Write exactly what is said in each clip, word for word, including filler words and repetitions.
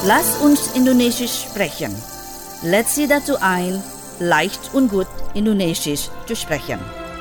Lass uns Indonesisch sprechen. Let's sie dazu ein, leicht und gut Indonesisch zu sprechen.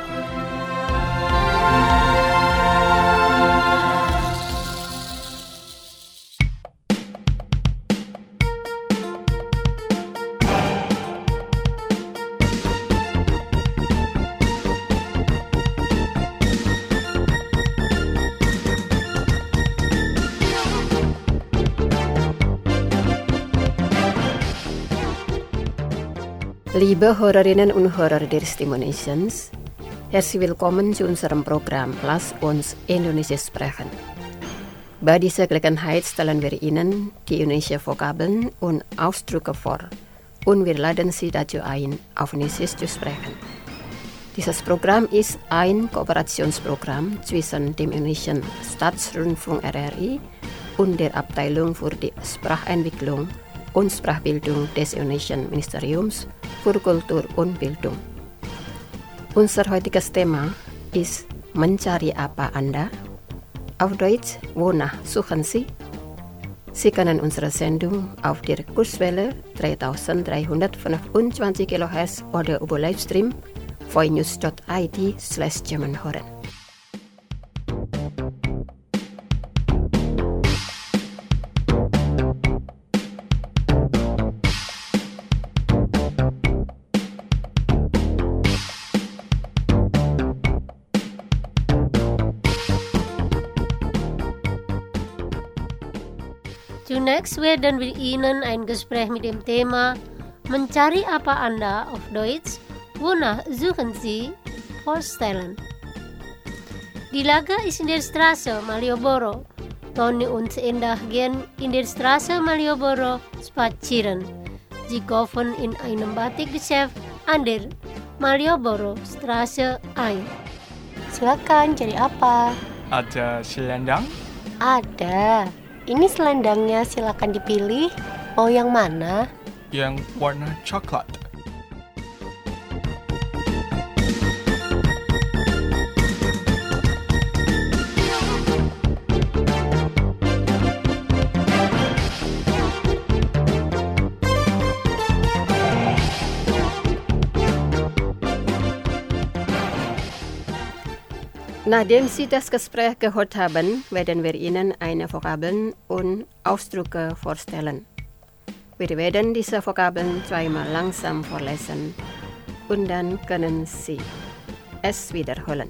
Liebe Hörerinnen und Hörer des Indonesiens, herzlich willkommen zu unserem Programm Lass uns Indonesisch sprechen. Bei dieser Gelegenheit stellen wir Ihnen die indonesische Vokabeln und Ausdrücke vor und wir laden Sie dazu ein, auf Indonesisch zu sprechen. Dieses Programm ist ein Kooperationsprogramm zwischen dem indonesischen Staatsrundfunk R R I und der Abteilung für die Sprachentwicklung und Sprachbildung des Indonesischen Ministeriums für Kultur und Bildung. Unser heutiges Thema ist Mencari apa Anda? Auf Deutsch, wonach suchen Sie? Sie können unsere Sendung auf der Kurswelle dreitausenddreihundertfünfundzwanzig Kilohertz oder über Livestream voinews dot i d slash German hören. Zunächst werden wir Ihnen ein Gespräch mit dem Thema Mencari apa Anda auf Deutsch, wonach suchen Sie vorstellen. Die Lage ist in der Straße Malioboro. Tony und Endah gehen in der Straße Malioboro spazieren. Sie kaufen in einem Batikgeschäft an der Malioboro Straße ein. Silakan, cari apa? Ada selendang? Ada. Ini selendangnya, silakan dipilih. Mau yang mana? Yang warna coklat. Nachdem Sie das Gespräch gehört haben, werden wir Ihnen eine Vokabeln und Ausdrücke vorstellen. Wir werden diese Vokabeln zweimal langsam vorlesen und dann können Sie es wiederholen.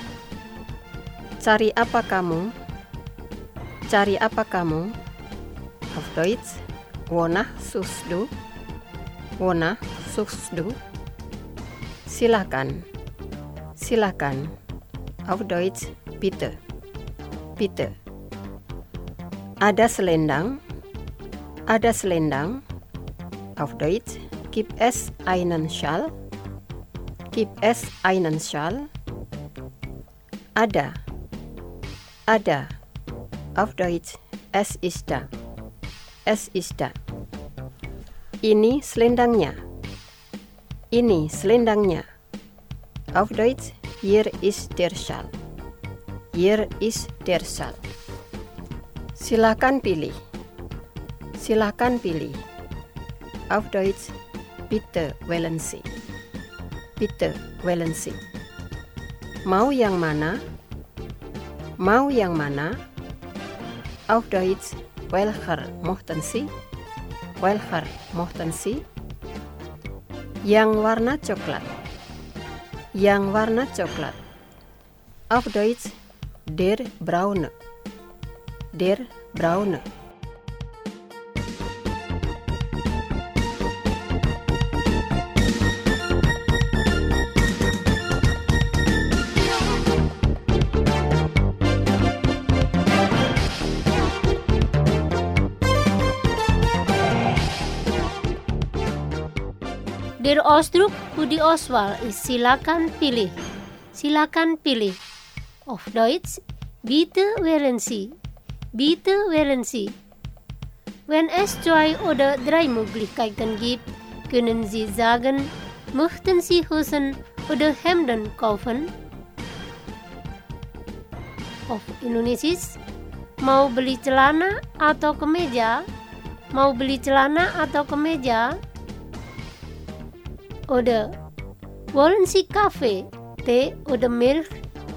Cari apa kamu? Cari apa kamu? Auf Deutsch, wonach suchst du? Wonach suchst du? Silakan. Silakan. Auf Deutsch, bitte. Bitte. Ada selendang. Ada selendang. Auf Deutsch, gibt es einen Schal? Gibt es einen Schal? Ada. Ada. Auf Deutsch, es ist da. Es ist da. Ini selendangnya. Ini selendangnya. Auf Deutsch, hier ist der Schal. Hier ist der Schal. Silakan pilih. Silakan pilih. Auf Deutsch, bitte wählen Sie. Bitte wählen Sie. Mau yang mana? Mau yang mana? Auf Deutsch, welcher möchten Sie? Welcher möchten Sie? Yang warna coklat. Yang warna coklat. Auf Deutsch, der braune. Der braune. Der Ausdruck für die Auswahl ist silakan pilih. Silakan pilih. Auf Deutsch, bitte wählen Sie. Bitte wählen Sie. Wenn es zwei oder drei Möglichkeiten gibt, können Sie sagen, möchten Sie Hosen oder Hemden kaufen? Auf Indonesisch, mau beli celana atau kemeja? Mau beli celana atau kemeja? Oder wollen Sie Kaffee, Tee oder Milch?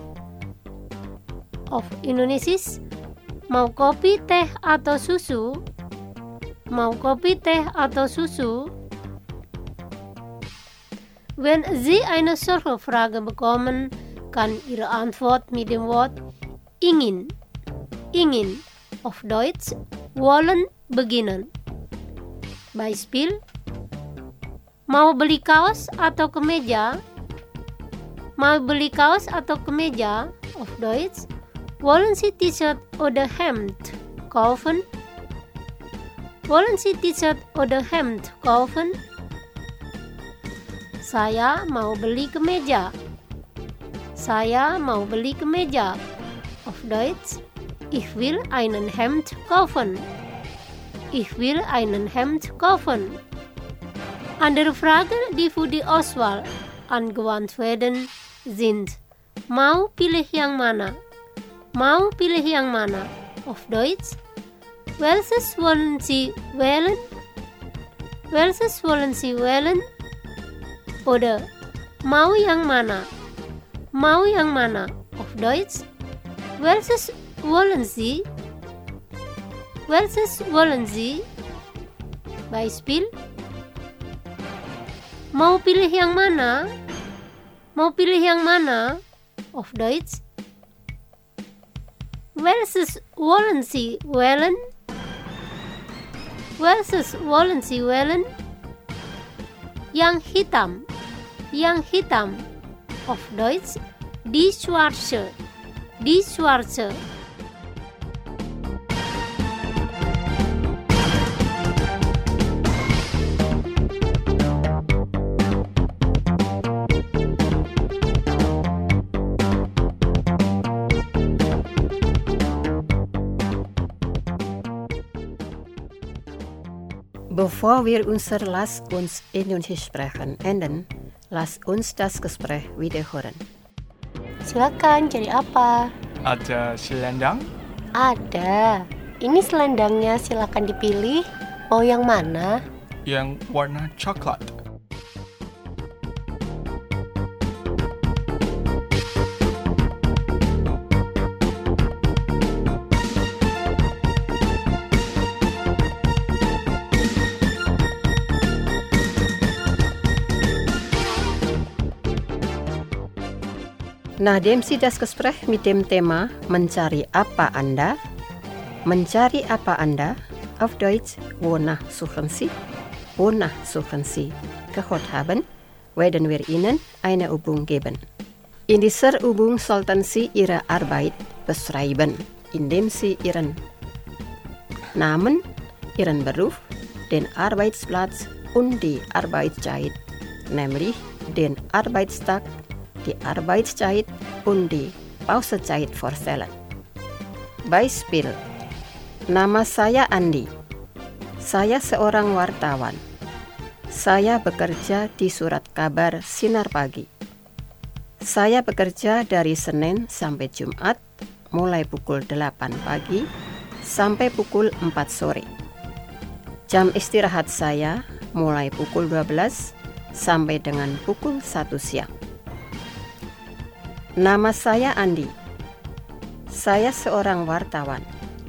Auf Indonesisch, mau kopi, teh atau susu? Mau kopi, teh atau susu? Wenn Sie eine solche Frage bekommen, kann Ihre Antwort mit dem Wort ingin, ingin, auf Deutsch wollen beginnen. Beispiel, mau beli kaos atau kemeja? Mau beli kaos atau kemeja, auf Deutsch wollen Sie T-Shirt oder Hemd kaufen? Wollen Sie T-Shirt oder Hemd kaufen? Saya mau beli kemeja. Saya mau beli kemeja. Auf Deutsch, ich will einen Hemd kaufen. Ich will einen Hemd kaufen. Andere Fragen, die für die Auswahl angewandt werden, sind: Mau pilih yang mana? Mau pilih yang mana? Auf Deutsch, welches wollen Sie wählen? Welches wollen Sie wählen? Oder mau yang mana? Mau yang mana? Auf Deutsch, welches wollen Sie? Welches wollen Sie? Beispiel, mau pilih yang mana? Mau pilih yang mana? Auf Deutsch, welches wollen Sie wählen? Welches wollen Sie wählen? Yang hitam, yang hitam. Auf Deutsch, die schwarze, die schwarze. Bevor wir unser Lass uns Indonesisch sprechen enden, lass uns das Gespräch wiederholen. Silakan, cari apa? Ada selendang? Ada. Ini selendangnya, silakan dipilih. Mau yang mana? Yang warna coklat. Nachdem Sie das Gespräch mit dem Thema Mencari apa Anda? Mencari apa Anda? Auf Deutsch, wonach suchen Sie? Wonach suchen Sie? Gehört haben, werden wir Ihnen eine Übung geben. In dieser Übung sollten Sie Ihre Arbeit beschreiben, indem Sie Ihren Namen, Ihren Beruf, den Arbeitsplatz und die Arbeitszeit, nämlich den Arbeitstag, die Arbeitszeit und die Pausezeit vorstellen. Beispiel, nama saya Andi. Saya seorang wartawan. Saya bekerja di surat kabar Sinar Pagi. Saya bekerja dari Senin sampai Jumat, mulai pukul delapan pagi sampai pukul empat sore. Jam istirahat saya mulai pukul dua belas sampai dengan pukul satu siang. Nama saya Andi. Saya seorang wartawan.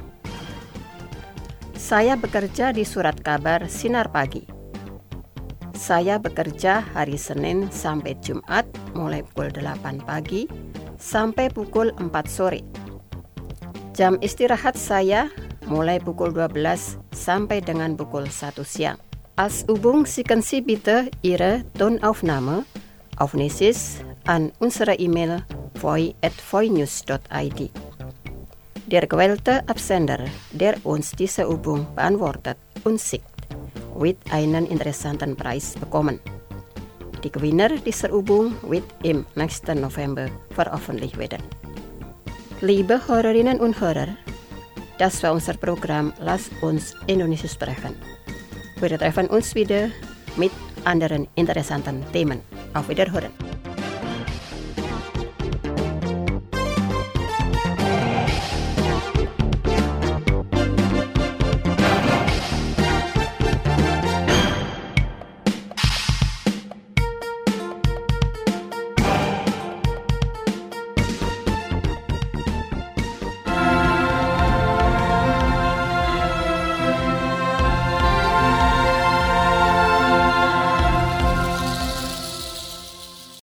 Saya bekerja di surat kabar Sinar Pagi. Saya bekerja hari Senin sampai Jumat mulai pukul delapan pagi sampai pukul empat sore. Jam istirahat saya mulai pukul dua belas sampai dengan pukul satu siang. Als Übung schicken Sie bitte Ihre Tonaufnahme auf Indonesisch an unsere E-Mail voi at voinews dot i d. Der gewählte Absender, der uns diese Übung beantwortet und schickt, wird einen interessanten Preis bekommen. Die Gewinner dieser Übung wird im nächsten November veröffentlicht werden. Liebe Hörerinnen und Hörer, das war unser Programm Lass uns Indonesisch sprechen. Wir treffen uns wieder mit anderen interessanten Themen. Auf Wiederhören.